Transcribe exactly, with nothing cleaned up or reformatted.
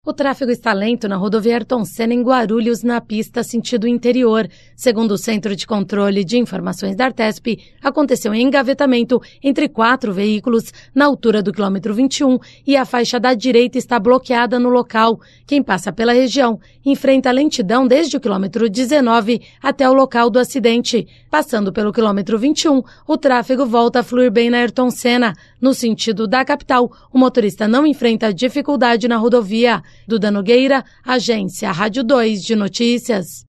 O tráfego está lento na rodovia Ayrton Senna em Guarulhos, na pista sentido interior. Segundo o Centro de Controle de Informações da Artesp, aconteceu um engavetamento entre quatro veículos na altura do quilômetro vinte e um e a faixa da direita está bloqueada no local. Quem passa pela região enfrenta lentidão desde o quilômetro dezenove até o local do acidente. Passando pelo quilômetro vinte e um, o tráfego volta a fluir bem na Ayrton Senna. No sentido da capital, o motorista não enfrenta dificuldade na rodovia. Duda Nogueira, Agência Rádio dois de Notícias.